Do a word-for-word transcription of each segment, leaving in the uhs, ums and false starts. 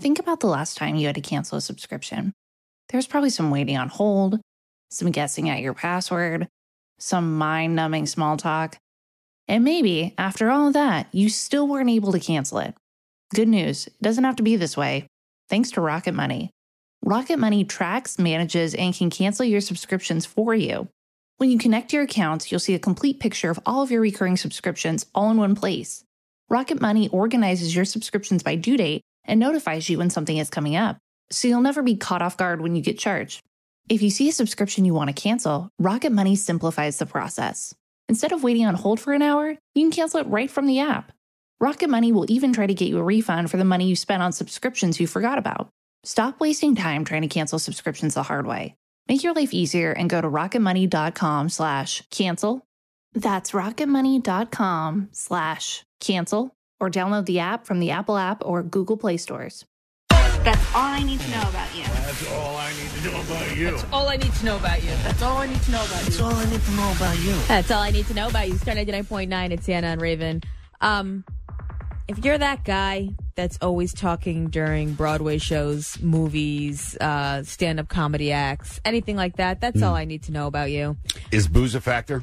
Think about the last time you had to cancel a subscription. There's probably some waiting on hold, some guessing at your password, some mind-numbing small talk. And maybe, after all of that, you still weren't able to cancel it. Good news, it doesn't have to be this way. Thanks to Rocket Money. Rocket Money tracks, manages, and can cancel your subscriptions for you. When you connect your accounts, you'll see a complete picture of all of your recurring subscriptions all in one place. Rocket Money organizes your subscriptions by due date and notifies you when something is coming up, so you'll never be caught off guard when you get charged. If you see a subscription you want to cancel, Rocket Money simplifies the process. Instead of waiting on hold for an hour, you can cancel it right from the app. Rocket Money will even try to get you a refund for the money you spent on subscriptions you forgot about. Stop wasting time trying to cancel subscriptions the hard way. Make your life easier and go to rocketmoney.com slash cancel. That's rocketmoney.com slash cancel, or download the app from the Apple app or Google Play stores. That's all I need to know about you. That's all I need to know about you. That's all I need to know about you. That's all I need to know about you. That's all I need to know about you. That's all I need to know about you. Star ninety-nine point nine, it's Anna and Raven. Um, if you're that guy that's always talking during Broadway shows, movies, uh, stand-up comedy acts, anything like that, that's mm. all I need to know about you. Is booze a factor?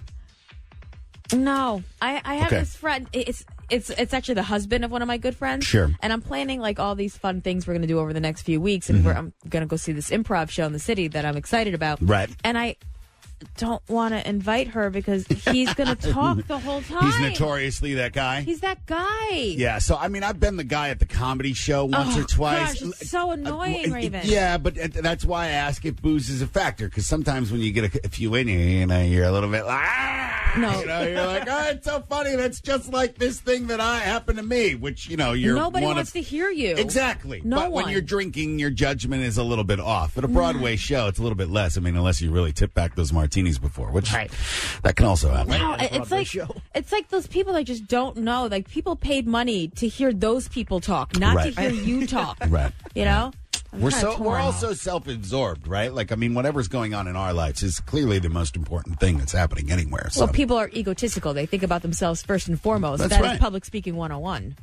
No. I, I have okay. this friend. It's it's it's actually the husband of one of my good friends. Sure. And I'm planning like all these fun things we're going to do over the next few weeks. And mm-hmm. we're, I'm going to go see this improv show in the city that I'm excited about. Right. And I don't want to invite her because he's going to talk the whole time. He's notoriously that guy. He's that guy. Yeah, so I mean, I've been the guy at the comedy show once oh, or twice. Gosh, it's so annoying, uh, Raven. Yeah, but that's why I ask if booze is a factor, because sometimes when you get a, a few in you, you know, you're a little bit like, ah! No. You know, you're like, oh, it's so funny. That's just like this thing that I happened to me, which, you know, you're Nobody one wants of, to hear you. Exactly. No but one. when you're drinking, your judgment is a little bit off. At a Broadway show, it's a little bit less. I mean, unless you really tip back those martinis before, which right. that can also happen. No, it's like show. It's like those people that just don't know. Like, people paid money to hear those people talk, not right. to hear you talk. Right. You know? I'm we're so torn. we're also self-absorbed, right? Like, I mean, whatever's going on in our lives is clearly the most important thing that's happening anywhere. So. Well, people are egotistical. They think about themselves first and foremost. That's That right. is public speaking one oh one.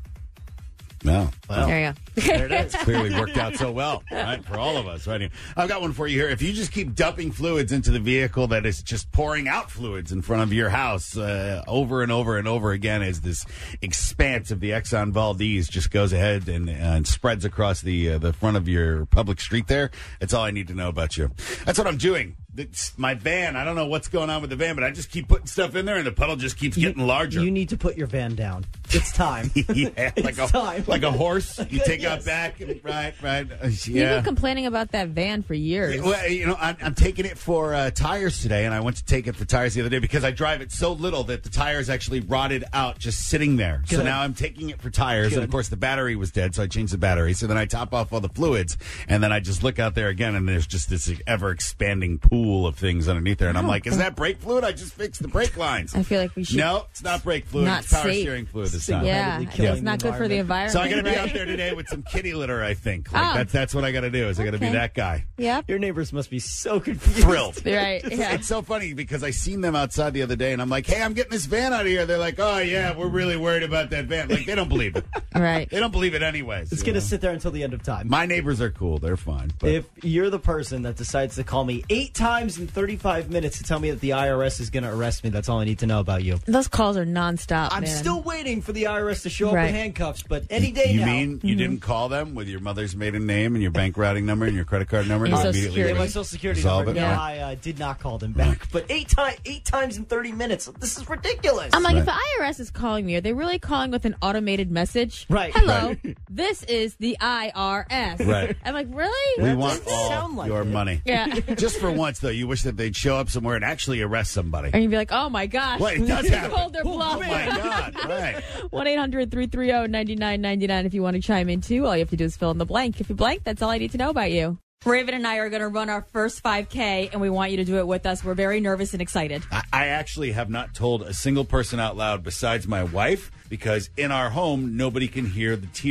No. Well, there you go. There it is. Clearly worked out so well, right, for all of us. Right. I've got one for you here. If you just keep dumping fluids into the vehicle that is just pouring out fluids in front of your house uh, over and over and over again, as this expanse of the Exxon Valdez just goes ahead and, and spreads across the uh, the front of your public street there, that's all I need to know about you. That's what I'm doing. It's my van. I don't know what's going on with the van, but I just keep putting stuff in there, and the puddle just keeps you, getting larger. You need to put your van down. It's time. yeah, like it's a time. like a horse. You take Yes. out back, and, right, right. Uh, You've yeah. been complaining about that van for years. Well, you know, I'm, I'm taking it for uh, tires today, and I went to take it for tires the other day because I drive it so little that the tires actually rotted out just sitting there. Good. So now I'm taking it for tires, Good. and of course the battery was dead, so I changed the battery. So then I top off all the fluids, and then I just look out there again, and there's just this ever expanding pool of things underneath there, and I'm like, is that brake fluid? I just fixed the brake lines. I feel like we should. No, it's not brake fluid. Not it's power safe. steering fluid this time. Yeah, Single-handedly it's not killing good for the environment. So I got to be right? out there today with some kitty litter, I think. Like Oh. that's that's what I got to do. Is I got to be Okay. that guy. Yep. Your neighbors must be so confused. Thrilled. Right. It's, Yeah. it's so funny because I seen them outside the other day, and I'm like, "Hey, I'm getting this van out of here." They're like, "Oh yeah, we're really worried about that van." Like they don't believe it. Right. They don't believe it anyways. It's you going to know? sit there until the end of time. My neighbors are cool. They're fine. But If you're the person that decides to call me eight times in thirty-five minutes to tell me that the I R S is going to arrest me, that's all I need to know about you. Those calls are nonstop. I'm man. still waiting for the I R S to show Right. up in handcuffs, but any day you now. mean you didn't call them with your mother's maiden name and your bank routing number and your credit card number? And and your you social immediately Yeah, my went- social security Resolve number. it? No, Yeah. I uh, did not call them back. But eight, ti- eight times in thirty minutes. This is ridiculous. I'm like, Right. if the I R S is calling me, are they really calling with an automated message? Right. Hello, Right. this is the I R S. Right. I'm like, really? We That want doesn't all sound like your it. money. Yeah. Just for once, though, you wish that they'd show up somewhere and actually arrest somebody. And you'd be like, oh my gosh. Well, it does They happen. called their Oh, bluff. my God. Right. one eight hundred three three zero nine nine nine nine if you want to chime in too. All you have to do is fill in the blank. If you blank, that's all I need to know about you. Raven and I are going to run our first five K, and we want you to do it with us. We're very nervous and excited. I, I actually have not told a single person out loud besides my wife because in our home, nobody can hear the tears.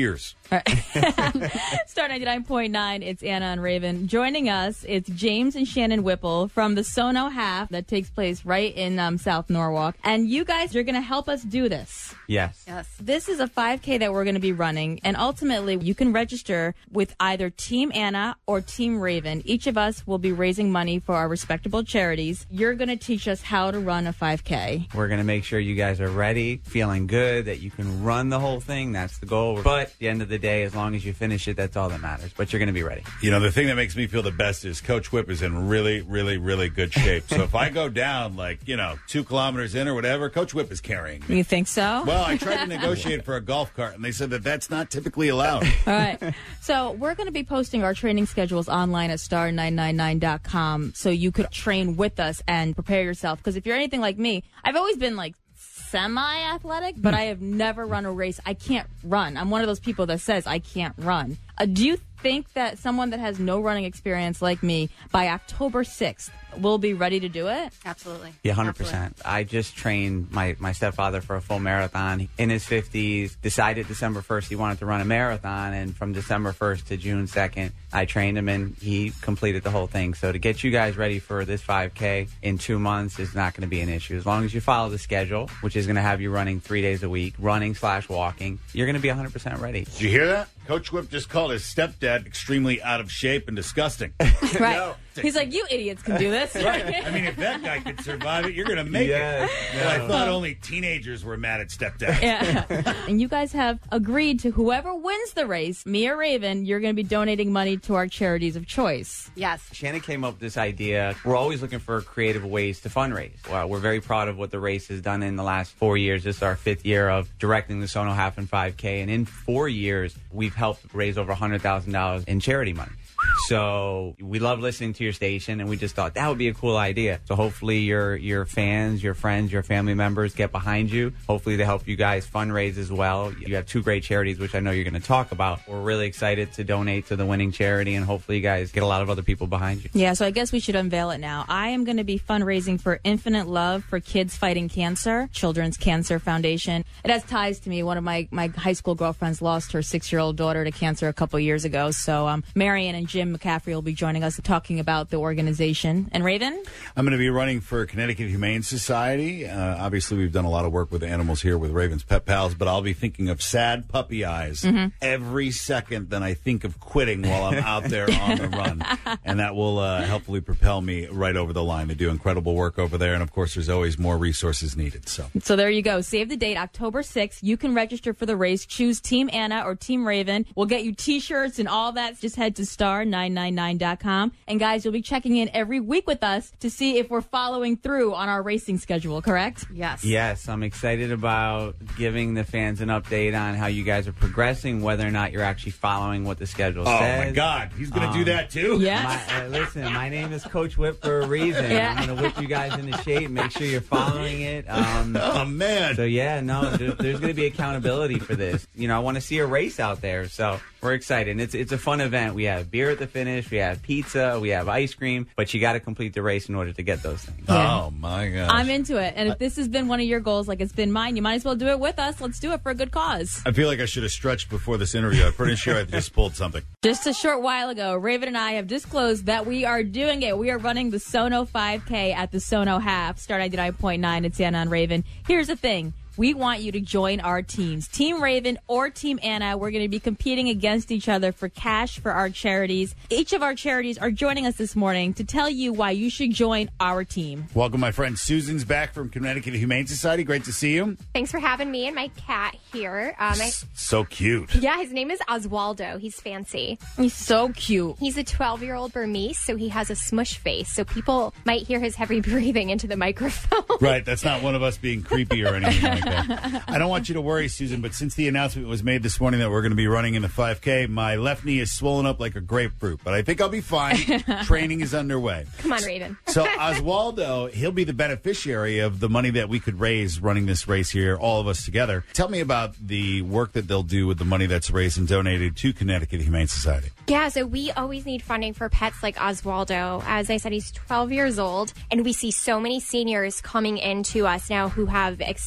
Star ninety-nine point nine, it's Anna and Raven. Joining us, it's James and Shannon Whipple from the Sono Half that takes place right in um, South Norwalk. And you guys are going to help us do this. Yes. Yes. This is a five K that we're going to be running, and ultimately you can register with either Team Anna or Team Raven. Each of us will be raising money for our respectable charities. You're going to teach us how to run a five K. We're going to make sure you guys are ready, feeling good, that you can run the whole thing. That's the goal. But at the end of the day, as long as you finish it, that's all that matters. But you're going to be ready. You know, the thing that makes me feel the best is Coach Whip is in really, really, really good shape. So if I go down, like, you know, two kilometers in or whatever, Coach Whip is carrying me. You think so? Well, I tried to negotiate for a golf cart, and they said that that's not typically allowed. All right. So we're going to be posting our training schedules online at star nine nine nine dot com so you could train with us and prepare yourself. Because if you're anything like me, I've always been like semi-athletic, but I have never run a race. I can't run. I'm one of those people that says I can't run. Uh, do you think that someone that has no running experience like me, by October sixth, will be ready to do it? Absolutely. Yeah, one hundred percent. I just trained my, my stepfather for a full marathon in his fifties, decided December first he wanted to run a marathon, and from December first to June second, I trained him, and he completed the whole thing. So to get you guys ready for this five K in two months is not going to be an issue. As long as you follow the schedule, which is going to have you running three days a week, running slash walking, you're going to be one hundred percent ready. Did you hear that? Coach Whip just called his stepdad extremely out of shape and disgusting. Right. No. He's like, you idiots can do this. Right. I mean, if that guy could survive it, you're going to make Yes. it. Well, I thought only teenagers were mad at stepdad. Yeah. And you guys have agreed to whoever wins the race, me or Raven, you're going to be donating money to our charities of choice. Yes. Shannon came up with this idea. We're always looking for creative ways to fundraise. Well, we're very proud of what the race has done in the last four years. This is our fifth year of directing the Sono Half and five K. And in four years, we've helped raise over one hundred thousand dollars in charity money. So we love listening to your station, and we just thought that would be a cool idea. So hopefully your your fans, your friends, your family members get behind you. Hopefully they help you guys fundraise as well. You have two great charities, which I know you're going to talk about. We're really excited to donate to the winning charity, and hopefully you guys get a lot of other people behind you. Yeah, so I guess we should unveil it now. I am going to be fundraising for Infinite Love for Kids Fighting Cancer, Children's Cancer Foundation. It has ties to me. One of my, my high school girlfriends lost her six-year-old daughter to cancer a couple years ago. So um, Marion and Jim McCaffrey will be joining us talking about the organization. And Raven? I'm going to be running for Connecticut Humane Society. Uh, obviously, we've done a lot of work with animals here with Raven's Pet Pals, but I'll be thinking of sad puppy eyes Mm-hmm. every second that I think of quitting while I'm out there on the run. And that will uh, helpfully propel me right over the line. They do incredible work over there, and of course, there's always more resources needed. So, So there you go. Save the date, October sixth. You can register for the race. Choose Team Anna or Team Raven. We'll get you T-shirts and all that. Just head to star nine nine nine dot com. And guys, you'll be checking in every week with us to see if we're following through on our racing schedule, correct? Yes. Yes, I'm excited about giving the fans an update on how you guys are progressing, whether or not you're actually following what the schedule oh says. my God, he's going to Um, do that too? Yeah. My, uh, listen, my name is Coach Whip for a reason. Yeah. I'm going to whip you guys into shape. Make sure you're following it. Um, Oh man. so yeah, no, there, there's going to be accountability for this. You know, I want to see a race out there. So we're excited. And it's it's a fun event. We have beer at the finish. We have pizza. We have ice cream. But you got to complete the race in order to get those things. Oh my gosh. I'm into it. And if this has been one of your goals, like it's been mine, you might as well do it with us. Let's do it for a good cause. I feel like I should have stretched before this interview. I'm pretty sure I just pulled something. Just a short while ago, Raven and I have disclosed that we are doing it. We are running the Sono five K at the Sono Half, Star ninety-nine point nine. It's Anna and Raven. Here's the thing. We want you to join our teams. Team Raven or Team Anna, we're going to be competing against each other for cash for our charities. Each of our charities are joining us this morning to tell you why you should join our team. Welcome, my friend. Susan's back from Connecticut Humane Society. Great to see you. Thanks for having me and my cat here. Um, I, So cute. yeah, his name is Oswaldo. He's fancy. He's so cute. He's a twelve-year-old Burmese, so he has a smush face. So people might hear his heavy breathing into the microphone. Right, that's not one of us being creepy or anything like that. I don't want you to worry, Susan, but since the announcement was made this morning that we're going to be running in the five K, my left knee is swollen up like a grapefruit, but I think I'll be fine. Training is underway. Come on, Raven. So Oswaldo, he'll be the beneficiary of the money that we could raise running this race here, all of us together. Tell me about the work that they'll do with the money that's raised and donated to Connecticut Humane Society. Yeah, so we always need funding for pets like Oswaldo. As I said, he's twelve years old, and we see so many seniors coming into us now who have extensive medical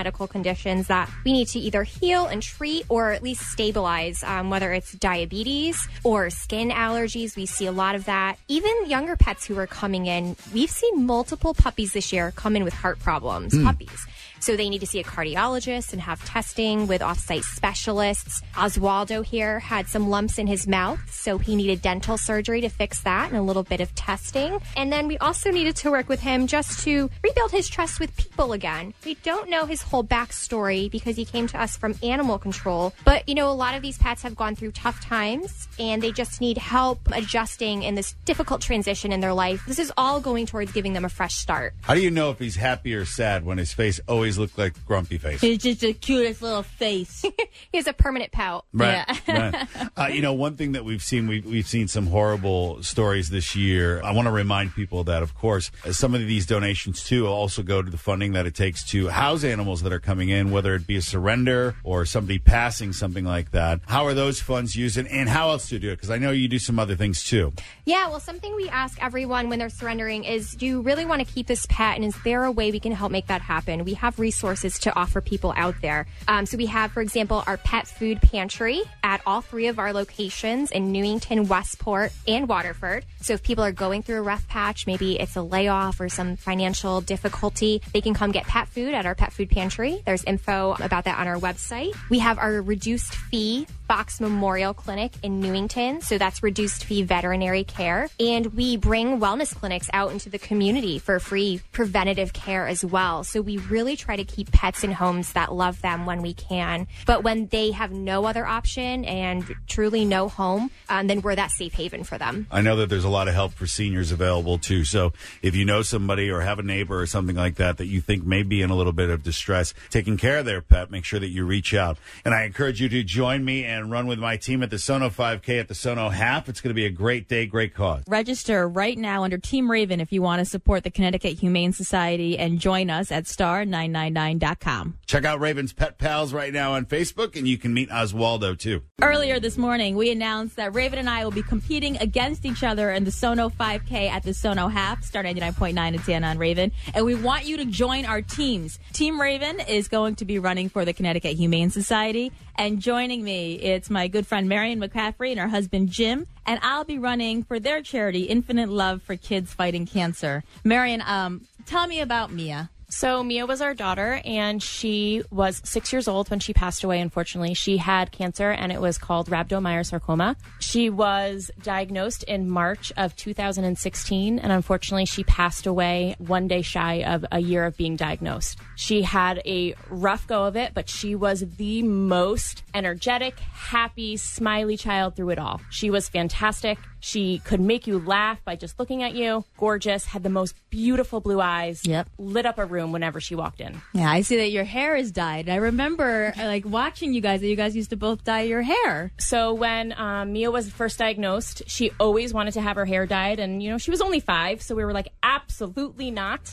medical conditions that we need to either heal and treat or at least stabilize, um, whether it's diabetes or skin allergies. We see a lot of that. Even younger pets who are coming in, we've seen multiple puppies this year come in with heart problems, mm. puppies. So they need to see a cardiologist and have testing with off-site specialists. Oswaldo here had some lumps in his mouth, so he needed dental surgery to fix that and a little bit of testing. And then we also needed to work with him just to rebuild his trust with people again. We don't know his whole backstory because he came to us from animal control. But, you know, a lot of these pets have gone through tough times and they just need help adjusting in this difficult transition in their life. This is all going towards giving them a fresh start. How do you know if he's happy or sad when his face always looks like grumpy face? It's just the cutest little face. He has a permanent pout. Right. Yeah. right. Uh, you know, one thing that we've seen, we've, we've seen some horrible stories this year. I want to remind people that, of course, some of these donations, too, also go to the funding that it takes to house animals that are coming in, whether it be a surrender or somebody passing, something like that. How are those funds used, and, and how else do you do it? Because I know you do some other things, too. Yeah, well, something we ask everyone when they're surrendering is, do you really want to keep this pet, and is there a way we can help make that happen? We have resources to offer people out there. Um, so we have, for example, our pet food pantry at all three of our locations in Newington, Westport, and Waterford. So if people are going through a rough patch, maybe it's a layoff or some financial difficulty, they can come get pet food at our pet food pantry. There's info about that on our website. We have our reduced fee Fox Memorial Clinic in Newington. So that's reduced fee veterinary care. And we bring wellness clinics out into the community for free preventative care as well. So we really try to keep pets in homes that love them when we can. But when they have no other option and truly no home, um, then we're that safe haven for them. I know that there's a lot of help for seniors available, too. So if you know somebody or have a neighbor or something like that that you think may be in a little bit of distress, taking care of their pet, make sure that you reach out. And I encourage you to join me and run with my team at the Sono five K at the Sono Half. It's going to be a great day, great cause. Register right now under Team Raven if you want to support the Connecticut Humane Society and join us at star nine nine nine dot com. Check out Raven's Pet Pals right now on Facebook, and you can meet Oswaldo, too. Earlier this morning, we announced that Raven and I will be competing against each other in the Sono five K at the Sono Half, Star ninety-nine point nine in Santa on Raven, and we want you to join our teams. Team Raven is going to be running for the Connecticut Humane Society, and joining me, it's my good friend Marion McCaffrey and her husband Jim, and I'll be running for their charity, Infinite Love for Kids Fighting Cancer. Marion, um, tell me about Mia. So Mia was our daughter, and she was six years old when she passed away, unfortunately. She had cancer, and it was called rhabdomyosarcoma. She was diagnosed in March of two thousand sixteen, and unfortunately, she passed away one day shy of a year of being diagnosed. She had a rough go of it, but she was the most energetic, happy, smiley child through it all. She was fantastic. She could make you laugh by just looking at you. Gorgeous, had the most beautiful blue eyes. Yep. Lit up a room whenever she walked in. Yeah, I see that your hair is dyed. I remember like watching you guys, that you guys used to both dye your hair. So when um, Mia was first diagnosed, she always wanted to have her hair dyed. And, you know, she was only five, so we were like, absolutely not.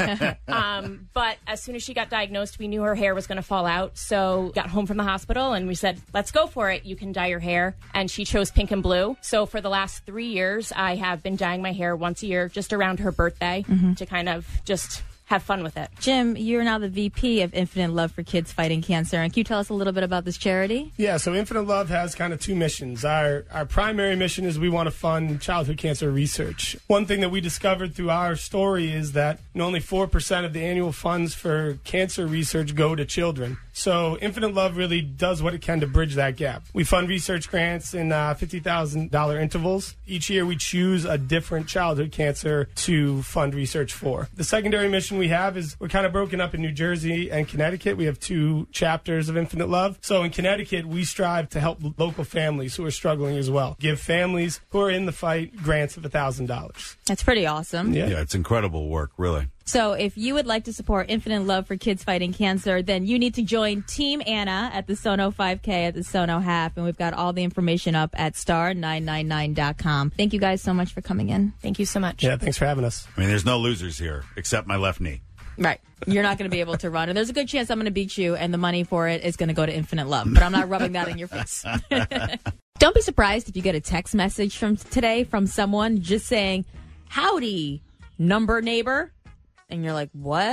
um, but as soon as she got diagnosed, we knew her hair was going to fall out. So got home from the hospital and we said, let's go for it. You can dye your hair. And she chose pink and blue. So for the last three years, I have been dyeing my hair once a year, just around her birthday, mm-hmm. to kind of just have fun with it. Jim, you're now the V P of Infinite Love for Kids Fighting Cancer. And can you tell us a little bit about this charity? Yeah, so Infinite Love has kind of two missions. Our our primary mission is we want to fund childhood cancer research. One thing that we discovered through our story is that only four percent of the annual funds for cancer research go to children. So Infinite Love really does what it can to bridge that gap. We fund research grants in uh, fifty thousand dollars intervals. Each year we choose a different childhood cancer to fund research for. The secondary mission we have is we're kind of broken up in New Jersey and Connecticut. We have two chapters of Infinite Love. So in Connecticut, we strive to help local families who are struggling as well. Give families who are in the fight grants of one thousand dollars. That's pretty awesome. Yeah. yeah, it's incredible work, really. So if you would like to support Infinite Love for Kids Fighting Cancer, then you need to join Team Anna at the Sono five K at the Sono Half. And we've got all the information up at star nine nine nine dot com. Thank you guys so much for coming in. Thank you so much. Yeah, thanks for having us. I mean, there's no losers here except my left knee. Right. You're not going to be able to run. And there's a good chance I'm going to beat you, and the money for it is going to go to Infinite Love. But I'm not rubbing that in your face. Don't be surprised if you get a text message from today from someone just saying, howdy, number neighbor. And you're like, what?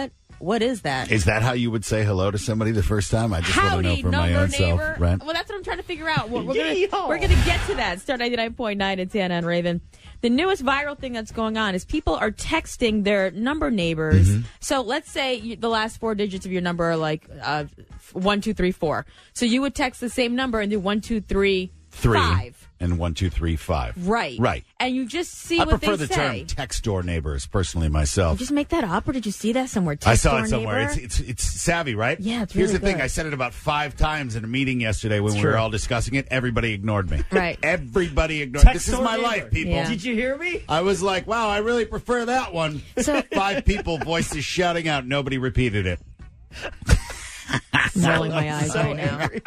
What is that? Is that how you would say hello to somebody the first time? I just want to know Howdy, for my number own neighbor. self. Right? Well, that's what I'm trying to figure out. We're, we're gonna Yeehaw. we're gonna get to that. Star ninety-nine point nine in Santa and Raven. The newest viral thing that's going on is people are texting their number neighbors. Mm-hmm. So let's say you, the last four digits of your number are like uh, one, two, three, four. So you would text the same number and do one, two, three, Three five. and one, two, three, five. Right. Right. And you just see I what prefer they the say. term text door neighbors, personally, myself. Just make that up, or did you see that somewhere? I Text saw door it somewhere. neighbor? It's, it's it's savvy, right? Yeah, it's Here's really the thing. good. I said it about five times in a meeting yesterday when It's we were true. all discussing it. Everybody ignored me. Right. Everybody ignored. Text This is door my neighbor. life, people. Yeah. Did you hear me? I was like, wow, I really prefer that one. So- Five people, voices shouting out. Nobody repeated it. I'm rolling my eyes so right now. angry.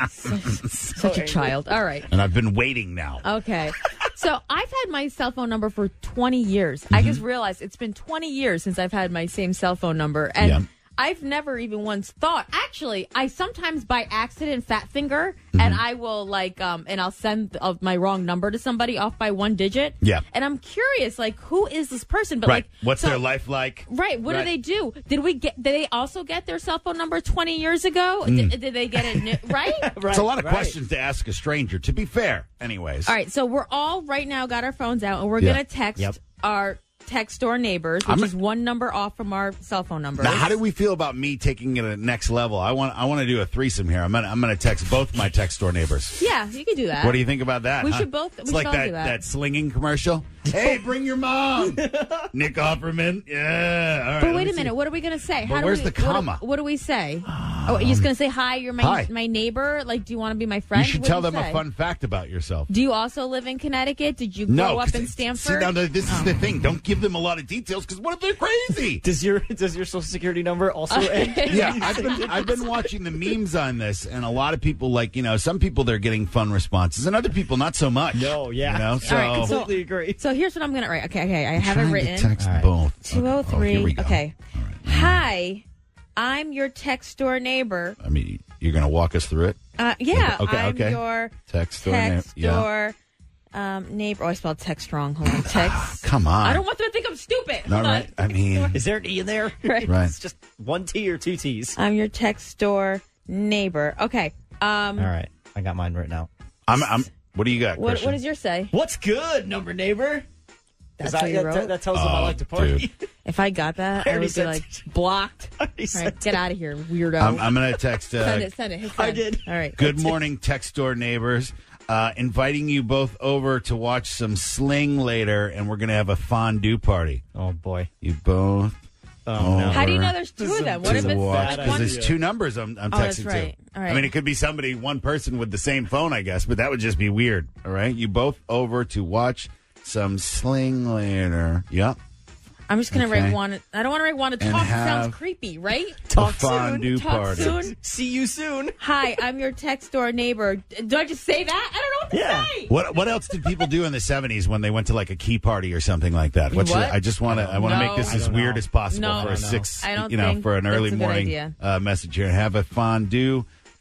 Such a child. All right. And I've been waiting now. Okay. So I've had my cell phone number for twenty years. I Mm-hmm. just realized it's been twenty years since I've had my same cell phone number. And Yeah. I've never even once thought. Actually, I sometimes by accident fat finger, Mm-hmm. and I will like, um, and I'll send uh, my wrong number to somebody off by one digit. Yeah. And I'm curious, like, who is this person? But Right. like, What's so- their life like? Right. What Right. do they do? Did we get? Did they also get their cell phone number twenty years ago? Mm. Did, did they get it? New, right. It's a lot of right. questions to ask a stranger, to be fair. Anyways. All right, so we're all right now got our phones out, and we're Yeah. going to text Yep. our text door neighbors, which I'm a- is one number off from our cell phone numbers. Now, how do we feel about me taking it to the next level? I want I want to do a threesome here. I'm gonna I'm gonna text both my text door neighbors. Yeah, you can do that. What do you think about that? We huh? should both- we It's should like all that, do that. slinging commercial. Hey, bring your mom. Nick Offerman. Yeah. All right, But let wait me a minute. see. What are we going to say? But How do where's we, the comma? What, do- what do we say? oh, you're just going to say hi. You're my Hi. my neighbor. Like, do you want to be my You friend? should What do tell them say? a fun fact about yourself. Do you also live in Connecticut? Did you No, grow up 'cause in it- Stamford? Oh. See, now, this is the thing. Don't give them a lot of details because what if they're crazy? Does your does your social security number also end? Yeah, I've been I've been watching the memes on this, and a lot of people like you know some people they're getting fun responses, and other people not so much. No, yeah. you know. So All right, so- Completely agree. So here's what I'm going to write. Okay, okay. I have trying it to written. text All right. both. two oh Oh, here we three. go. Okay. All right. Hi, I'm your text door neighbor. I mean, you're going to walk us through it. Uh, yeah, Okay, I'm okay. your Text door neigh- text yeah. door um, neighbor. Oh, I spelled text wrong. Hold on, text. Come on. I don't want them to think I'm stupid. All Hold right. on. I mean, Is there an E in there? Right. right. It's just one T or two T's. I'm your text door neighbor. Okay. Um, All right. I got mine right now. I'm. I'm. What do you got? What, Christian? what does yours say? What's good, number neighbor? That's 'Cause what I, you that, wrote? that tells them I Oh, like to party. dude. If I got that, I I, already would be sent like it. blocked. I already All sent right, get out of here, weirdo. I'm, I'm going to text. Uh, send it. Send it. Hit I send. did. All right. Good morning, text door neighbors. Uh, inviting you both over to watch some Sling later, and we're going to have a fondue party. Oh boy. You both. Oh, no. How do you know over there's two This is of them? a- What this if is it's a watch bad like one? because there's idea. two numbers I'm, I'm Oh, texting that's right. to. All right. I mean, it could be somebody, one person with the same phone, I guess, but that would just be weird. All right, you both over to watch some Sling later. Yep, I'm just gonna Okay. write one. I don't want to write one to And talk. It have- sounds creepy, right? a fondue Talk party. soon. See you soon. Hi, I'm your text door neighbor. Do I just say that? I don't know what to Yeah. say. What what else did people do in the seventies when they went to like a key party or something like that? What's What? your- I just want to I want to No. make this I as don't weird know. as possible No. for I a don't know. six, I don't you know, think for an that's early a good morning idea. uh, message here. Have a fondue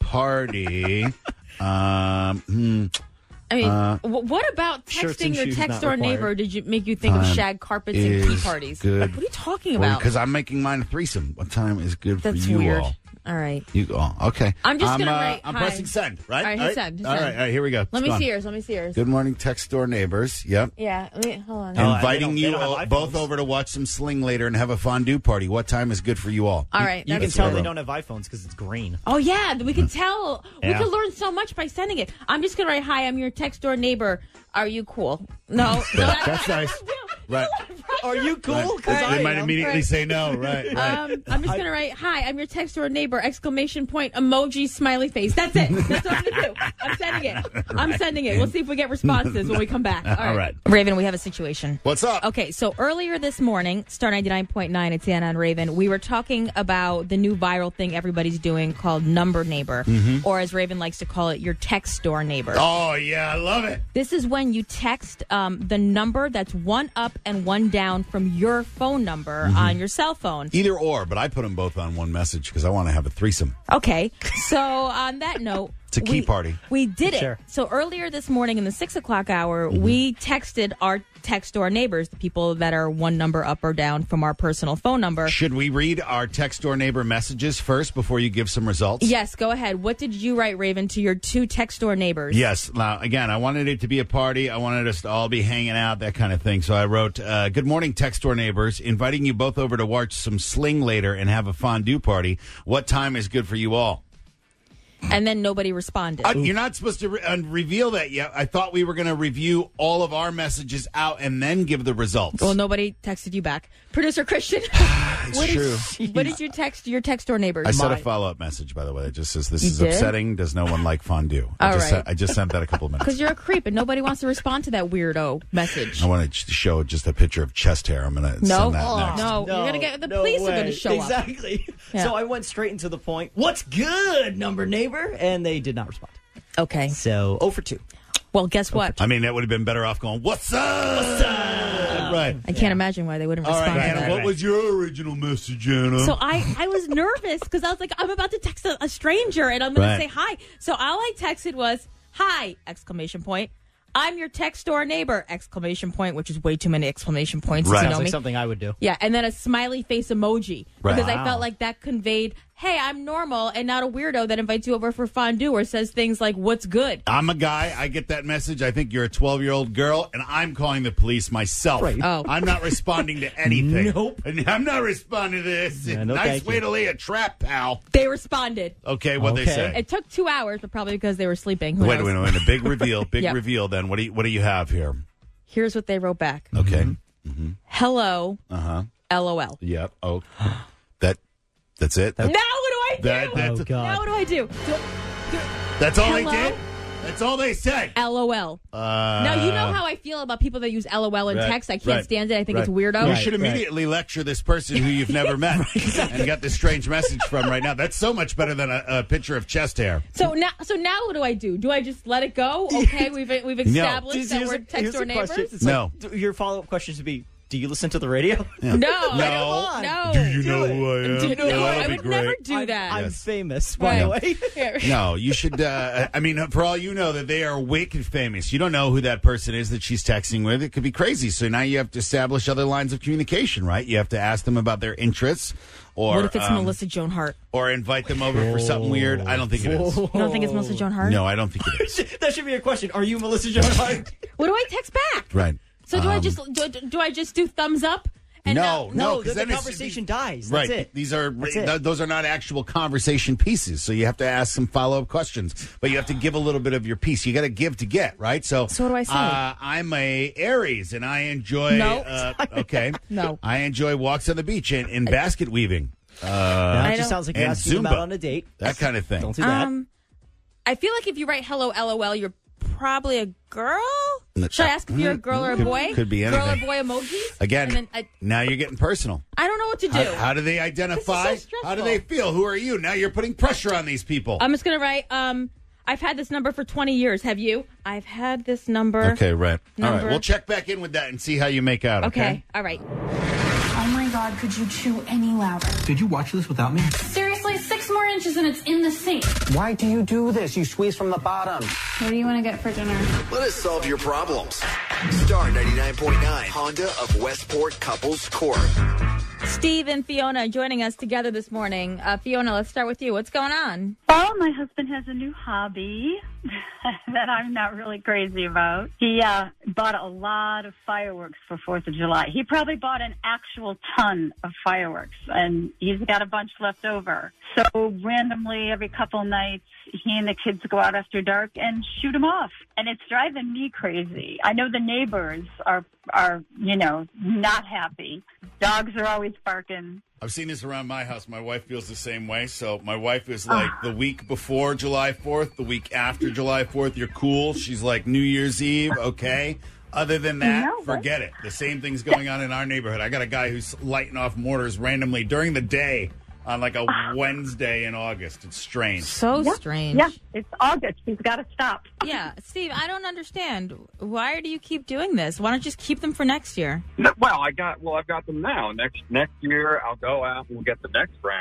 party. um, hmm. I mean, Uh, wh- what about Shirts texting and your shoes text not door required. neighbor? Did you make you think of Time shag carpets and key is parties? good Like, what are you talking about? Because I'm making mine a threesome. What time is good That's for you weird. all? All right. You all okay? I'm just gonna uh, write I'm hi. pressing send. Right. All right, hit send, hit All send. right. All right. Here we go. Let It's me gone. see yours. Let me see yours. Good morning, text door neighbors. Yep. Yeah. Let me, hold on. Oh, they Inviting don't- they you don't have all, iPhones. both over to watch some Sling later and have a fondue party. What time is good for you all? All right. You can that's tell good. they don't have iPhones because it's green. Oh yeah, we can tell. We Yeah. can learn so much by sending it. I'm just gonna write, "Hi, I'm your text door neighbor. Are you cool?" No, no Yeah, that's nice. Right. Are you cool? Because They I might am. immediately Right. say no. Right. Right. Um, I'm just gonna write, "Hi, I'm your text door neighbor!" Exclamation point, emoji, smiley face. That's it. That's what I'm gonna do. I'm sending it. I'm sending it. We'll see if we get responses when we come back. All right. All right. Raven, we have a situation. What's up? Okay, so earlier this morning, Star ninety-nine point nine at Sienna and Raven, we were talking about the new viral thing everybody's doing called Number Neighbor, or as Raven likes to call it, your text door neighbor. Oh yeah, I love it. This is when you text um, the number that's one up and one down from your phone number on your cell phone. Either or, but I put them both on one message because I want to have a threesome. Okay, so on that note, It's a key we, party. We did it. Sure. So earlier this morning in the six o'clock hour, mm-hmm. we texted our text door neighbors, the people that are one number up or down from our personal phone number. Should we read our text door neighbor messages first before you give some results? Yes, go ahead. What did you write, Raven, to your two text door neighbors? Yes. Now, again, I wanted it to be a party. I wanted us to all be hanging out, that kind of thing. So I wrote, uh, good morning, text door neighbors. Inviting you both over to watch some Sling later and have a fondue party. What time is good for you all? And then nobody responded. Uh, you're not supposed to re- uh, reveal that yet. I thought we were going to review all of our messages out and then give the results. Well, nobody texted you back. Producer Christian, it's what, true. Did, what did you text your text door neighbors? I sent a follow-up message, by the way. It just says, this You is did? upsetting. Does no one like fondue? I All just right. Sent, I just sent that a couple of minutes. Because you're a creep and nobody wants to respond to that weirdo message. I wanted to show just a picture of chest hair. I'm going to No, send that oh, next. no, you're gonna get the no police are way. going to show up. Exactly. Yeah. So I went straight into the point. What's good, number neighbor? And they did not respond. Okay. So zero for two. Well, guess what? I mean, that would have been better off going, what's up? What's up? Right. I can't imagine why they wouldn't All respond right, to Anna, that. what was your original message, Anna? So I, I was nervous because I was like, I'm about to text a, a stranger and I'm going Right. to say hi. So all I texted was, hi, exclamation point. I'm your text door neighbor, exclamation point, which is way too many exclamation points. Right. If you Sounds know like me. something I would do. Yeah, and then a smiley face emoji. Right. Because I Wow. felt like that conveyed, hey, I'm normal and not a weirdo that invites you over for fondue or says things like, what's good? I'm a guy. I get that message. I think you're a twelve-year-old girl, and I'm calling the police myself. Right. Oh. I'm not responding to anything. Nope. And I'm not responding to this. Yeah, no, nice thank way you. to lay a trap, pal. They responded. Okay, what'd they Okay. say? It took two hours, but probably because they were sleeping. Who Wait, knows? wait, wait, wait. A big reveal. Big Yep. reveal, then. What do you, what do you have here? Here's what they wrote back. Okay. Hello, Uh-huh. LOL. Yep. Oh. That, that's it? Now what do I do? That- that's, Oh, God. Now what do I do? do, do that's all Hello? they did? That's all they said? LOL. Uh, Now, you know how I feel about people that use LOL in Right, text. I can't right, stand it. I think right. it's weirdo. You Right. should immediately lecture this person who you've never met and got this strange message from right now. That's so much better than a, a picture of chest hair. So now, so now what do I do? Do I just let it go? Okay, we've we've established Here's- that here's we're a- text here's door a question. neighbors. It's No. like, d- your follow-up question should be, do you listen to the radio? Yeah. No, No. no. Do you Do know it. who I am? Do- Yeah, no, that'd I be would great. never do I'm, that. I'm Yes. famous, by the way. No, you should. Uh, I mean, for all you know, that they are wicked famous. You don't know who that person is that she's texting with. It could be crazy. So now you have to establish other lines of communication, right? You have to ask them about their interests, or What if it's um, Melissa Joan Hart? or invite them over for something weird. I don't think it is. You don't think it's Melissa Joan Hart? No, I don't think it is. That should be a question. Are you Melissa Joan Hart? What do I text back? Right. So do I Um, just do, do I just do thumbs up? And No, now- no, No, 'cause the, the then it's- conversation dies. Right. That's it. These are That's it. th- those are not actual conversation pieces. So you have to ask some follow up questions, but you have to give a little bit of your piece. You got to give to get, right? So, So what do I say? Uh, I'm a Aries, and I enjoy. No. Uh, okay. No. I enjoy walks on the beach and, and basket weaving. Uh, That I just don't- sounds like you're and asking them Zumba. out on a date. that kind of thing. Don't do that. Um, I feel like if you write hello LOL, you're probably a girl. No, Should I ask if you're a girl or a could- boy? could be Girl or anything. boy emojis. Again, And then I, now you're getting personal. I don't know what to do. How, how do they identify? This is so How do they stressful. feel? Who are you? Now you're putting pressure on these people. I'm just gonna write. Um, I've had this number for twenty years. Have you? I've had this number. okay, right. All Number. right. We'll check back in with that and see how you make out. Okay. Okay. All right. Oh my god, could you chew any louder? Did you watch this without me? Seriously, six more inches and it's in the sink. Why do you do this? You squeeze from the bottom. What do you want to get for dinner? Let us solve your problems. Star ninety-nine point nine, Honda of Westport Couples Court. Steve and Fiona joining us together this morning. Uh, Fiona, let's start with you. What's going on? Well, my husband has a new hobby that I'm not really crazy about. He uh, bought a lot of fireworks for fourth of July. He probably bought an actual ton of fireworks, and he's got a bunch left over. So randomly, every couple nights, he and the kids go out after dark and shoot them off. And it's driving me crazy. I know the neighbors are, are you know, not happy. Dogs are always barking. I've seen this around my house. My wife feels the same way. So my wife is like the week before July fourth, the week after July fourth, you're cool. She's like New Year's Eve, okay. Other than that, No, but- forget it. The same thing's going on in our neighborhood. I got a guy who's lighting off mortars randomly during the day on like a Wednesday in August. It's strange. So Yeah, strange. Yeah, it's August. He's got to stop. Yeah, Steve, I don't understand. Why do you keep doing this? Why don't you just keep them for next year? No, well, I got well, I've got them now. Next next year, I'll go out and we'll get the next round.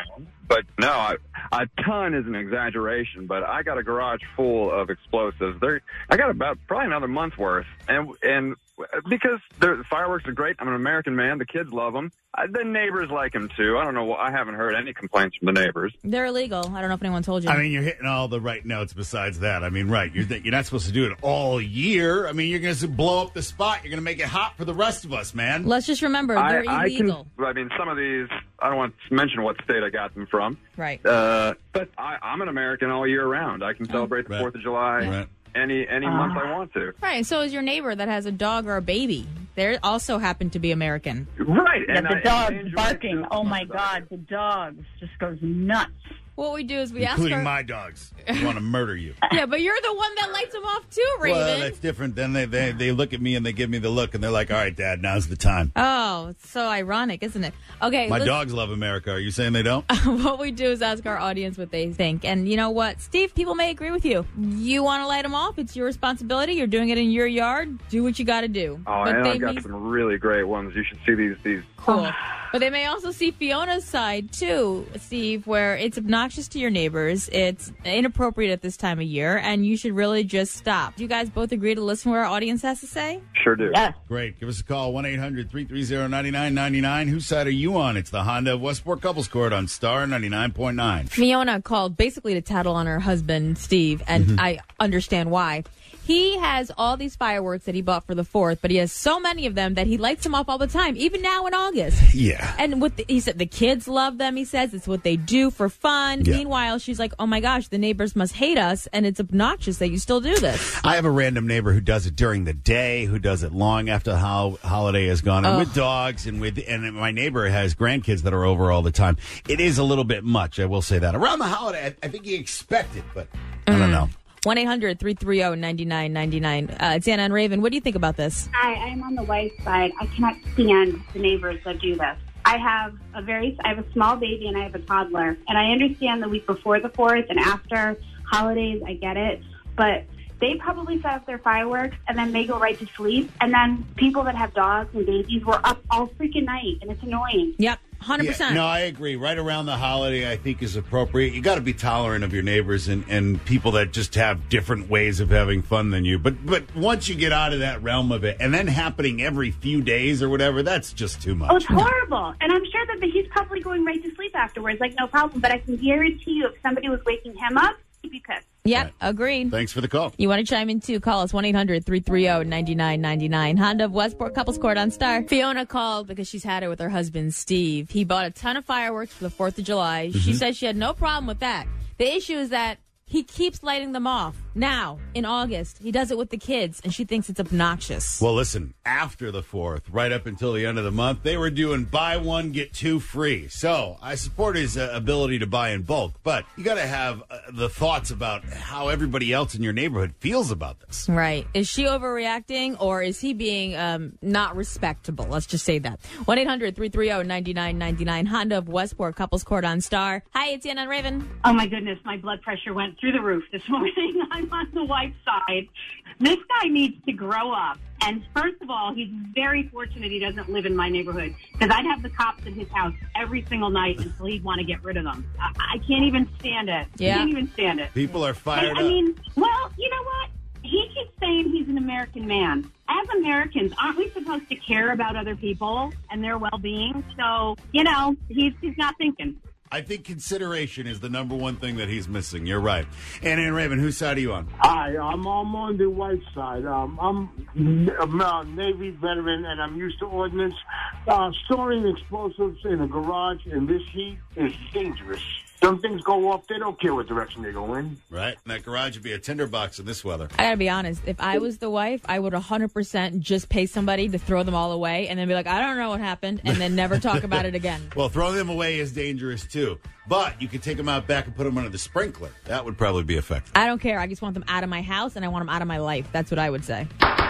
But no, I, a ton is an exaggeration, but I got a garage full of explosives. They're, I got about probably another month's worth. And and because the fireworks are great, I'm an American man. The kids love them. I, the neighbors like them, too. I don't know. I haven't heard any complaints from the neighbors. They're illegal. I don't know if anyone told you. I mean, you're hitting all the right notes besides that. I mean, right. You're, you're not supposed to do it all year. I mean, you're going to blow up the spot. You're going to make it hot for the rest of us, man. Let's just remember, they're I, illegal. I, can, I mean, some of these, I don't want to mention what state I got them from. Right. Uh, but I, I'm an American all year round. I can celebrate the Right. fourth of July Right. any any Uh. month I want to. Right, and so is your neighbor that has a dog or a baby. They also happen to be American. Right. Yeah, and the I- dog's I enjoy barking. it. Oh my God, the dog just goes nuts. What we do is we ask Including her. my dogs. They want to murder you. Yeah, but you're the one that lights them off too, Raven. Well, that's different. Then they, they, they look at me and they give me the look, and they're like, all right, Dad, now's the time. Oh, it's so ironic, isn't it? Okay, My let's- dogs love America. Are you saying they don't? what we do is ask our audience what they think. And you know what, Steve, people may agree with you. You want to light them off, it's your responsibility. You're doing it in your yard. Do what you got to do. Oh, but and they I've got may, some really great ones. You should see these. These. cool. But they may also see Fiona's side, too, Steve, where it's obnoxious to your neighbors. It's inappropriate at this time of year, and you should really just stop. Do you guys both agree to listen to what our audience has to say? Sure do. Yes. Great. Give us a call, one eight hundred three three zero nine nine nine nine. Whose side are you on? It's the Honda of Westport Couples Court on Star ninety-nine point nine. Fiona called basically to tattle on her husband, Steve, and Mm-hmm. I understand why. He has all these fireworks that he bought for the fourth, but he has so many of them that he lights them off all the time, even now in August. Yeah. And with the, he said the kids love them, he says. It's what they do for fun. Yeah. Meanwhile, she's like, oh my gosh, the neighbors must hate us, and it's obnoxious that you still do this. I have a random neighbor who does it during the day, who does it long after the ho- holiday is gone, and Ugh. with dogs, and with and my neighbor has grandkids that are over all the time. It is a little bit much, I will say that. Around the holiday, I, I think you expect it, but I don't know. one eight hundred three three zero nine nine nine nine. Uh, it's Anna and Raven. What do you think about this? Hi, I'm on the wife's side. I cannot stand the neighbors that do this. I have a very, I have a small baby and I have a toddler, and I understand the week before the fourth and after holidays. I get it, but they probably set up their fireworks and then they go right to sleep. And then people that have dogs and babies were up all freaking night, and it's annoying. Yep. one hundred percent. Yeah, no, I agree. Right around the holiday, I think, is appropriate. You got to be tolerant of your neighbors and, and people that just have different ways of having fun than you. But but once you get out of that realm of it, and then happening every few days or whatever, that's just too much. Oh, it's horrible. And I'm sure that he's probably going right to sleep afterwards, like no problem. But I can guarantee you, if somebody was waking him up, he'd be pissed. Yep, agreed. Thanks for the call. You want to chime in too? Call us one eight hundred three three zero nine nine nine nine. Honda of Westport Couples Court on Star. Fiona called because she's had it with her husband, Steve. He bought a ton of fireworks for the fourth of July. She Mm-hmm. says she had no problem with that. The issue is that he keeps lighting them off. Now, in August, he does it with the kids, and she thinks it's obnoxious. Well, listen, after the fourth, right up until the end of the month, they were doing buy one, get two free. So I support his uh, ability to buy in bulk, but you got to have uh, the thoughts about how everybody else in your neighborhood feels about this. Right. Is she overreacting, or is he being um, not respectable? Let's just say that. one eight hundred three three zero nine nine nine nine. Honda of Westport Couples Court on Star. Hi, it's Anna and Raven. Oh my goodness, my blood pressure went through the roof this morning. I'm on the wife's side. This guy needs to grow up. And first of all, he's very fortunate he doesn't live in my neighborhood, because I'd have the cops at his house every single night until he'd want to get rid of them. I, I can't even stand it. Yeah. I can't even stand it. People are fired I, I up. mean, well, you know what? He keeps saying he's an American man. As Americans, aren't we supposed to care about other people and their well-being? So, you know, he's he's not thinking. I think consideration is the number one thing that he's missing. You're right. And Ann Raven, whose side are you on? Hi, I'm, I'm on the white side. Um, I'm, I'm a Navy veteran, and I'm used to ordnance. Uh, storing explosives in a garage in this heat is dangerous. Some things go off, they don't care what direction they go in. Right. And that garage would be a tinderbox in this weather. I gotta be honest. If I was the wife, I would one hundred percent just pay somebody to throw them all away and then be like, I don't know what happened, and then never talk about it again. Well, throwing them away is dangerous, too. But you could take them out back and put them under the sprinkler. That would probably be effective. I don't care. I just want them out of my house, and I want them out of my life. That's what I would say.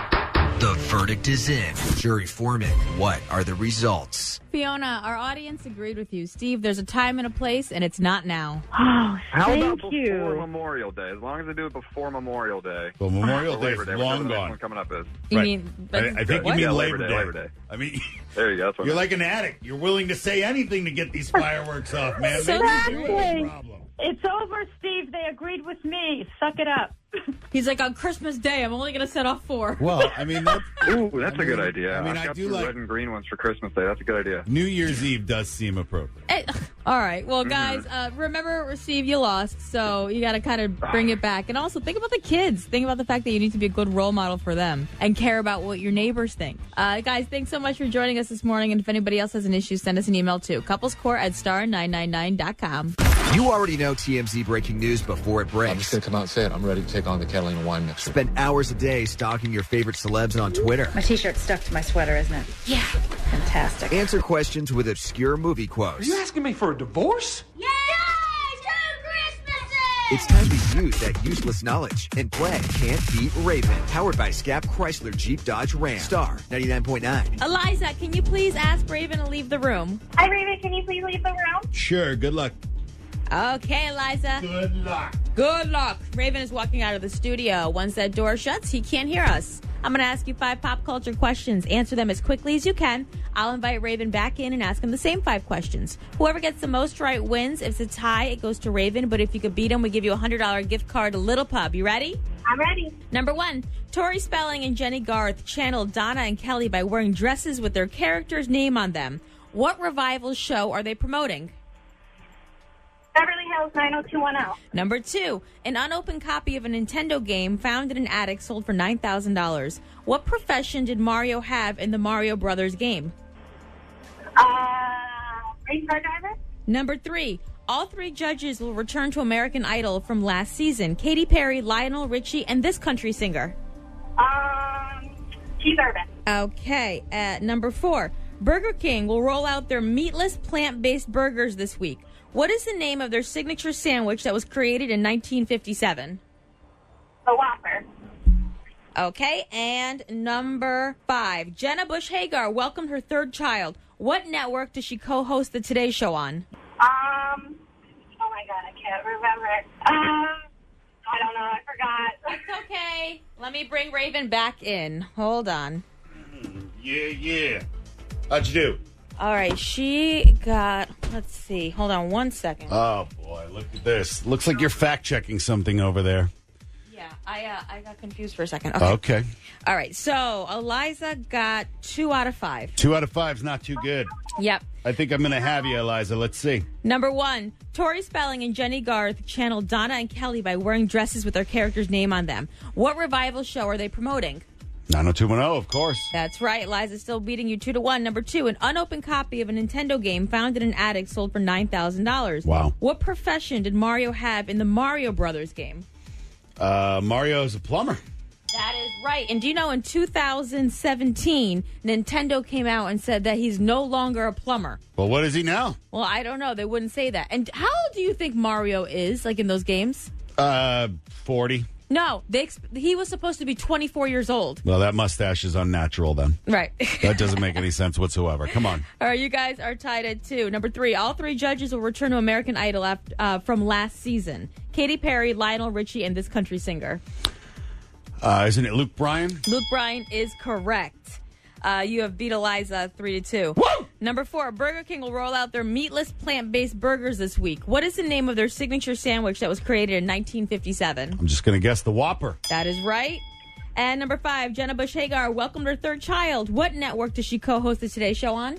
The verdict is in. Jury foreman, what are the results? Fiona, our audience agreed with you. Steve, there's a time and a place, and it's not now. Oh, How thank about before you. Memorial Day? As long as they do it before Memorial Day. Well, Memorial Or Day Labor is Day, long whichever the next gone. one coming up is. You Right. mean, I, I think what? you Yeah, mean Labor Labor Day, Day. Labor Day. I mean, there you go. That's what you're I mean. like an addict. You're willing to say anything to get these fireworks off, man. So Maybe exactly. you have a problem. It's over, Steve. They agreed with me. Suck it up. He's like, on Christmas Day, I'm only going to set off four. Well, I mean, that's, Ooh, that's I a good mean- idea. I mean, I've I got do two like- red and green ones for Christmas Day. That's a good idea. New Year's Eve does seem appropriate. Hey, all right. Well, guys, uh, remember, Steve, you lost, so you got to kind of bring it back. And also, think about the kids. Think about the fact that you need to be a good role model for them and care about what your neighbors think. Uh, guys, thanks so much for joining us this morning. And if anybody else has an issue, send us an email to couplescourt at star nine nine nine dot com. You already know T M Z breaking news before it breaks. I'm just going to come out and say it. I'm ready to take on the Catalina wine mixer. Spend hours a day stalking your favorite celebs on Twitter. My t-shirt's stuck to my sweater, isn't it? Yeah. Fantastic. Answer questions with obscure movie quotes. Are you asking me for a divorce? Yay! Two Christmases! It's time to use that useless knowledge and play Can't Beat Raven. Powered by Scap Chrysler Jeep Dodge Ram. Star ninety-nine point nine. Eliza, can you please ask Raven to leave the room? Hi, Raven. Can you please leave the room? Sure, good luck. Okay, Eliza. Good luck. Good luck. Raven is walking out of the studio. Once that door shuts, he can't hear us. I'm going to ask you five pop culture questions. Answer them as quickly as you can. I'll invite Raven back in and ask him the same five questions. Whoever gets the most right wins. If it's a tie, it goes to Raven. But if you could beat him, we give you a one hundred dollars gift card to Little Pub. You ready? I'm ready. Number one, Tori Spelling and Jenny Garth channeled Donna and Kelly by wearing dresses with their character's name on them. What revival show are they promoting? Beverly Hills nine oh two one oh. Number two, an unopened copy of a Nintendo game found in an attic sold for nine thousand dollars. What profession did Mario have in the Mario Brothers game? Uh, race car driver? Number three, all three judges will return to American Idol from last season. Katy Perry, Lionel Richie, and this country singer. Um, Keith Urban. Okay, at number four, Burger King will roll out their meatless plant-based burgers this week. What is the name of their signature sandwich that was created in nineteen fifty-seven? The Whopper. Okay, and number five. Jenna Bush Hagar welcomed her third child. What network does she co-host the Today Show on? Um, oh my God, I can't remember. Um, I don't know, I forgot. It's okay. Let me bring Raven back in. Hold on. Yeah, yeah. How'd you do? All right, she got, let's see. Hold on one second. Oh, boy, look at this. Looks like you're fact-checking something over there. Yeah, I uh, I got confused for a second. Okay. Okay. All right, so Eliza got two out of five. Two out of five's not too good. Yep. I think I'm going to have you, Eliza. Let's see. Number one, Tori Spelling and Jenny Garth channeled Donna and Kelly by wearing dresses with their character's name on them. What revival show are they promoting? nine oh two one oh, of course. That's right. Eliza's still beating you two to one. Number two, an unopened copy of a Nintendo game found in an attic sold for nine thousand dollars. Wow. What profession did Mario have in the Mario Brothers game? Uh, Mario's a plumber. That is right. And do you know in two thousand seventeen, Nintendo came out and said that he's no longer a plumber. Well, what is he now? Well, I don't know. They wouldn't say that. And how old do you think Mario is, like in those games? Uh, forty. No, they ex- he was supposed to be twenty-four years old. Well, that mustache is unnatural then. Right. That doesn't make any sense whatsoever. Come on. All right, you guys are tied at two. Number three, all three judges will return to American Idol after, uh, from last season. Katy Perry, Lionel Richie, and this country singer. Uh, isn't it Luke Bryan? Luke Bryan is correct. Uh, you have beat Eliza three to two. Woo! Number four, Burger King will roll out their meatless plant-based burgers this week. What is the name of their signature sandwich that was created in nineteen fifty-seven? I'm just going to guess the Whopper. That is right. And number five, Jenna Bush Hagar welcomed her third child. What network does she co-host the Today Show on?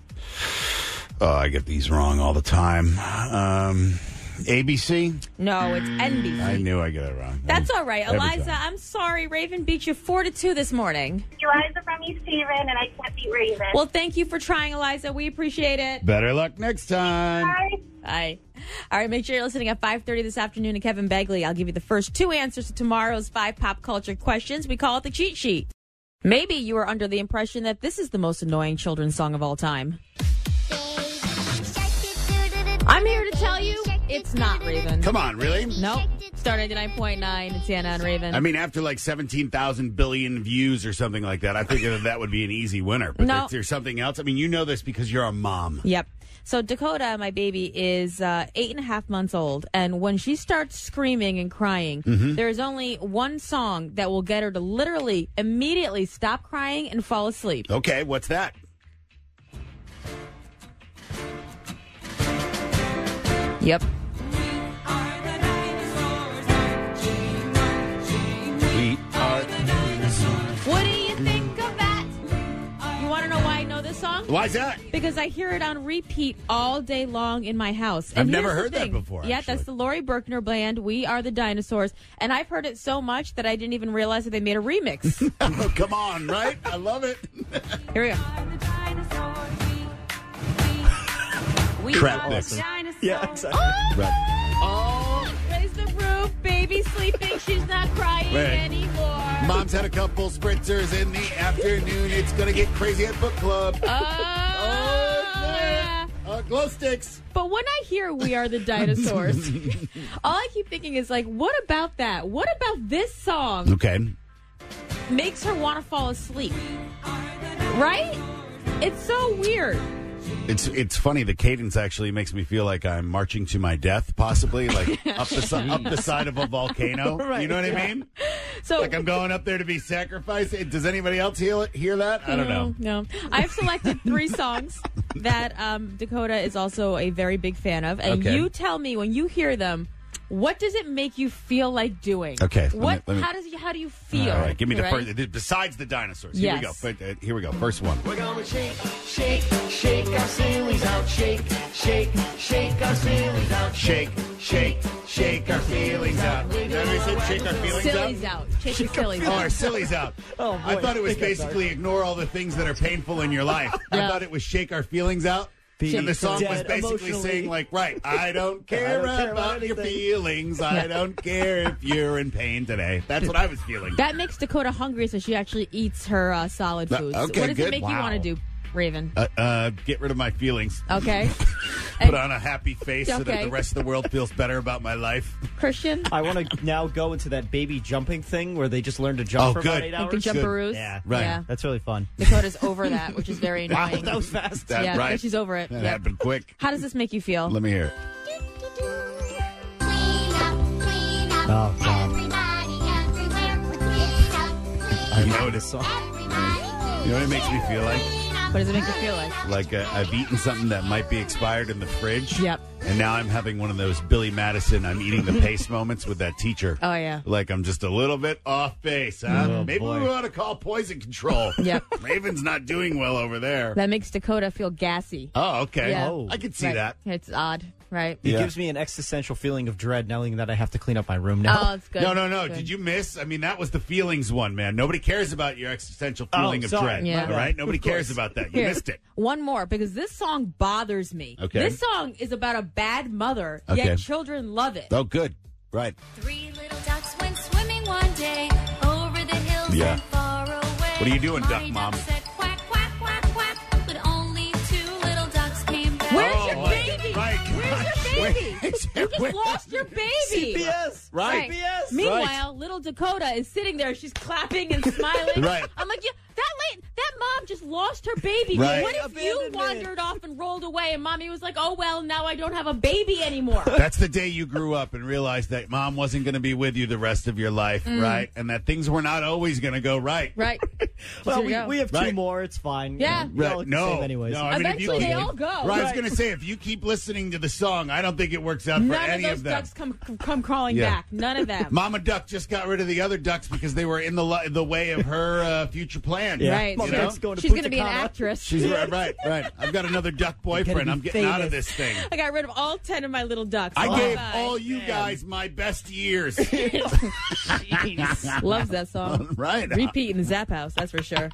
Oh, I get these wrong all the time. Um, A B C? No, it's N B C. I knew I get it wrong. That's all right. Every Eliza, time. I'm sorry. Raven beat you four to two this morning. Eliza from East Haven, and I can't beat Raven. Well, thank you for trying, Eliza. We appreciate it. Better luck next time. Bye. Bye. All right, make sure you're listening at five thirty this afternoon to Kevin Begley. I'll give you the first two answers to tomorrow's five pop culture questions. We call it the cheat sheet. Maybe you were under the impression that this is the most annoying children's song of all time. I'm here to tell you it's not, Raven. Come on, really? Nope. Star ninety-nine point nine. It's Anna and Raven. I mean, after like seventeen thousand billion views or something like that, I figured that, that would be an easy winner. But No. is there something else? I mean, you know this because you're a mom. Yep. So Dakota, my baby, is uh, eight and a half months old. And when she starts screaming and crying, Mhm. there's only one song that will get her to literally immediately stop crying and fall asleep. Okay, what's that? Yep. We are. What do you think of that? You want to know why I know this song? Why's that? Because I hear it on repeat all day long in my house. I've And never here's the heard that thing. before, Yeah, actually. that's the Laurie Berkner band. We Are the Dinosaurs. And I've heard it so much that I didn't even realize that they made a remix. Oh, come on, right? I love it. Here we go. We Trap are mix. the dinosaurs. Yeah, exactly. Oh, Oh. raise the roof. Baby sleeping. She's not crying Right. anymore. Mom's had a couple spritzers in the afternoon. It's going to get crazy at book club. Oh, yeah. Uh, glow sticks. But when I hear We Are the Dinosaurs, all I keep thinking is like, what about that? What about this song Okay. makes her want to fall asleep? Right? It's so weird. It's it's funny. The cadence actually makes me feel like I'm marching to my death, possibly, like up the si- up the side of a volcano. Right, you know what yeah. I mean? So Like I'm going up there to be sacrificed. Does anybody else hear, hear that? I don't know. No, no. I've selected three songs that um, Dakota is also a very big fan of, and Okay. you tell me when you hear them, what does it make you feel like doing? Okay, let me- What? let me- how does you, how do you feel? All right, give me the Right? first. Besides the dinosaurs, here we go. Yes. But, uh, here we go. First one. We're gonna shake, shake, shake our sillies out. Shake, shake, shake our sillies out. Shake, shake, shake our feelings out. Is that what he said? Shake our feelings Sillies out. out. Shake your sillies Oh, out. our sillies out. Oh, boy. I thought it was I think I'm basically ignore all the things that are painful in your life. I Yeah. thought it was shake our feelings out. Be And the song was dead basically emotionally. saying, like, right, I don't care, don't care about, about your anything. feelings. I don't care if you're in pain today. That's what I was feeling. That makes Dakota hungry, so she actually eats her uh, solid Uh, foods. okay, what does good. it make you Wow. want to do, Raven? Uh, uh, get rid of my feelings. Okay. Put And on a happy face so that Okay. the rest of the world feels better about my life. Christian? I want to now go into that baby jumping thing where they just learn to jump Oh, for good. about eight Like hours. the jumperoos? Yeah, Right. Yeah. That's really fun. Dakota's over that, which is very Wow, annoying. that was fast. That- yeah, right. she's over it. That Yep. happened quick. How does this make you feel? Let me hear it. Oh, God. I know this song. You know what it makes me feel like? What does it make you feel like? Like uh, I've eaten something that might be expired in the fridge. Yep. And now I'm having one of those Billy Madison, I'm eating the pace moments with that teacher. Oh, yeah. Like I'm just a little bit off base, huh? Oh, Maybe boy. we ought to call poison control. Yep. Raven's not doing well over there. That makes Dakota feel gassy. Oh, okay. Yeah. Oh. I could see Right. that. It's odd, right? It Yeah. gives me an existential feeling of dread knowing that I have to clean up my room now. Oh, it's good. No, no, no. Good. Did you miss? I mean, that was the feelings one, man. Nobody cares about your existential Oh, feeling of sorry. dread. Yeah. All right? Nobody Of course. cares about that. You Here, missed it. One more, because this song bothers me. Okay. This song is about a bad mother, Okay. yet children love it. Oh, good. Right. Three little ducks went swimming one day over the hills Yeah. and far away. What are you doing, duck Mommy mom? said quack, quack, quack, quack, but only two little ducks came back. Where's Oh, your right. baby? Right. Where's your baby? Wait. You just lost your baby. C P S. Right. C P S. Meanwhile, little Dakota is sitting there. She's clapping and smiling. Right. I'm like, yeah, that late, that mom just lost her baby. Right. What if you Abandonment. wandered off and rolled away, and mommy was like, oh well, now I don't have a baby anymore. That's the day you grew up and realized that mom wasn't going to be with you the rest of your life, Mm. right? And that things were not always going to go right. Right. Well, There you we, go. we have two Right. more. It's fine. Yeah. We all Right. look the No, same anyways. no. I mean, if you Eventually keep, they all go. Right, I was Right. going to say, if you keep listening to the song, I don't think it works out for None of any those of them. ducks come come crawling Yeah. back. None of them. Mama Duck just got rid of the other ducks because they were in the li- the way of her uh, future plan. Yeah. Right. Mama You know? Duck's going to She's going to Punta be an Cana. actress. She's right, right, right. I've got another duck boyfriend. be I'm getting out of famous. this thing. I got rid of all ten of my little ducks. I Oh, gave bye. all you guys my best years. Loves that song. Right. Repeat in the Zap House, that's for sure.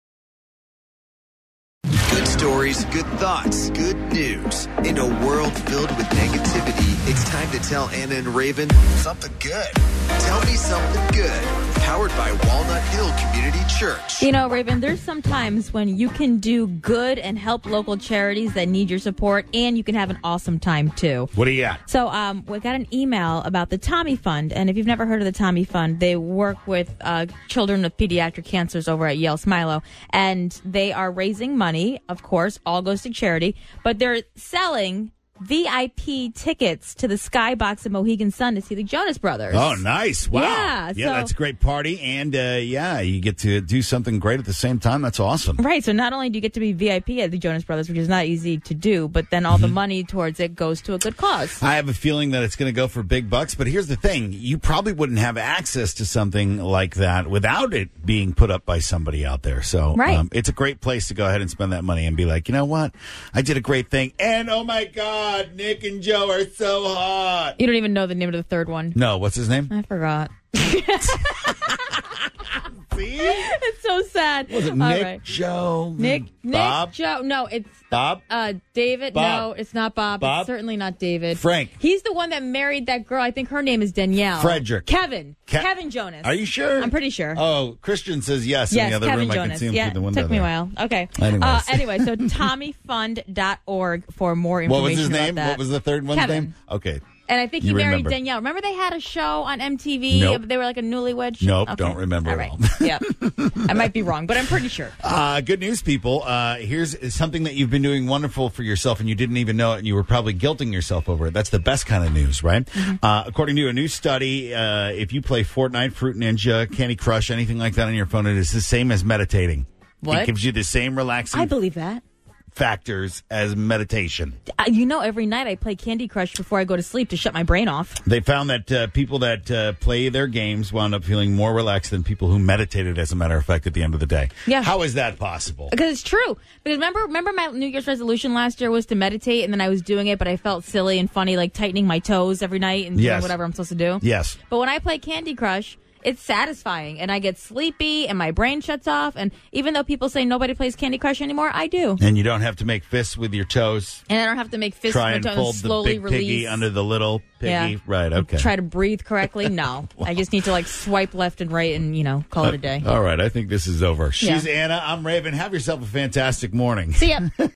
Good stories, good thoughts, good news. In a world filled with negativity, it's time to tell Anna and Raven something good. Tell me something good. Powered by Walnut Hill Community Church. You know, Raven, there's some times when you can do good and help local charities that need your support, and you can have an awesome time, too. What do you got? So um, we got an email about the Tommy Fund, and if you've never heard of the Tommy Fund, they work with uh, children with pediatric cancers over at Yale Smilo, and they are raising money, of course, all goes to charity, but they're selling V I P tickets to the Skybox at Mohegan Sun to see the Jonas Brothers. Oh, nice. Wow. Yeah, Yeah, so- that's a great party. And, uh, yeah, you get to do something great at the same time. That's awesome. Right, so not only do you get to be V I P at the Jonas Brothers, which is not easy to do, but then all the money towards it goes to a good cause. I have a feeling that it's going to go for big bucks, but here's the thing. You probably wouldn't have access to something like that without it being put up by somebody out there. So Right. um, it's a great place to go ahead and spend that money and be like, you know what? I did a great thing. And, oh, my God, Nick and Joe are so hot. You don't even know the name of the third one. No, what's his name? I forgot. See? It's so sad. Was it All Nick, right. Joe, Nick, Nick, Bob? Joe. No, it's Bob? uh, David. Bob. No, it's not Bob. Bob? It's certainly not David. Frank. He's the one that married that girl. I think her name is Danielle. Frederick. Kevin. Ke- Kevin Jonas. Are you sure? I'm pretty sure. Oh, Christian says yes, yes, in the other Kevin room. Jonas. I can see him yeah, through the window took me a there. while. Okay. Anyways. Uh, anyway, so tommy fund dot org for more What information was his about name? that. What was the third one's Kevin. name? Okay. And I think he You married remember. Danielle. Remember they had a show on M T V? Nope. They were like a newlywed show? Nope, Okay. don't remember All at right. all. Yeah. I might be wrong, but I'm pretty sure. Uh, good news, people. Uh, here's something that you've been doing wonderful for yourself and you didn't even know it and you were probably guilting yourself over it. That's the best kind of news, right? Mm-hmm. Uh, according to a new study, uh, if you play Fortnite, Fruit Ninja, Candy Crush, anything like that on your phone, it is the same as meditating. What? It gives you the same relaxing I believe that. factors as meditation. Uh, you know, every night I play Candy Crush before I go to sleep to shut my brain off. They found that uh, people that uh, play their games wound up feeling more relaxed than people who meditated, as a matter of fact, at the end of the day. Yeah. How is that possible? Because it's true. Because remember, remember my New Year's resolution last year was to meditate, and then I was doing it, but I felt silly and funny, like tightening my toes every night and Yes. doing whatever I'm supposed to do. Yes. But when I play Candy Crush, it's satisfying, and I get sleepy, and my brain shuts off. And even though people say nobody plays Candy Crush anymore, I do. And you don't have to make fists with your toes. And I don't have to make fists Try with and my toes fold and the slowly big release. piggy under the little piggy. Yeah. Right, okay. Try to breathe correctly. No, I just need to like swipe left and right, and you know, call it a day. All right, I think this is over. She's Yeah. Anna. I'm Raven. Have yourself a fantastic morning. See ya.